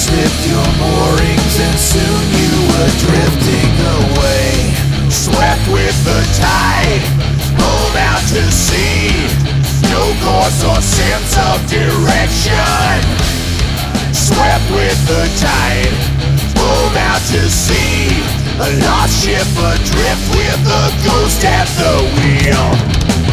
slipped your moorings and soon you were drifting away. Swept with the tide, pulled out to sea. No course or sense of direction. Swept with the tide, pulled out to sea. A lost ship adrift with a ghost at the wheel.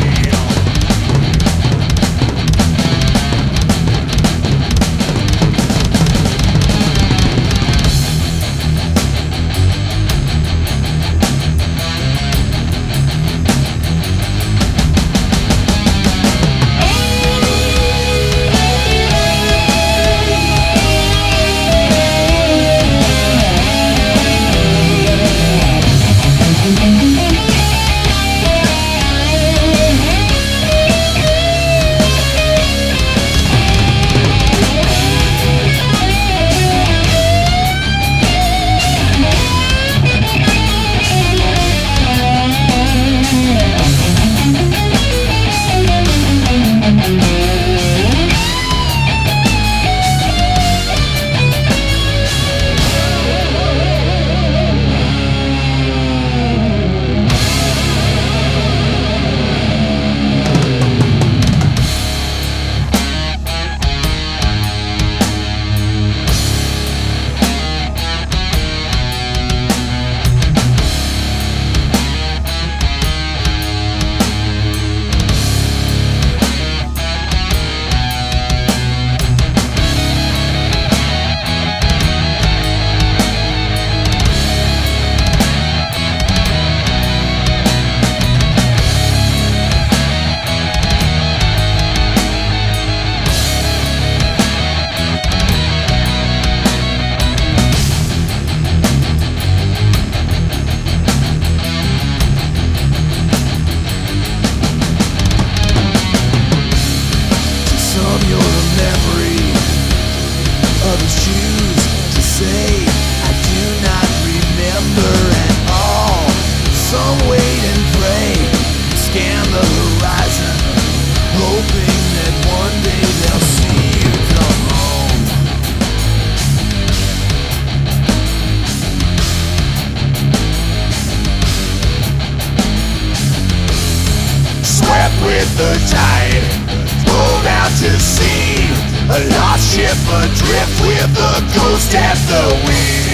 With the tide, pulled out to sea. A lost ship adrift with a ghost at the wheel.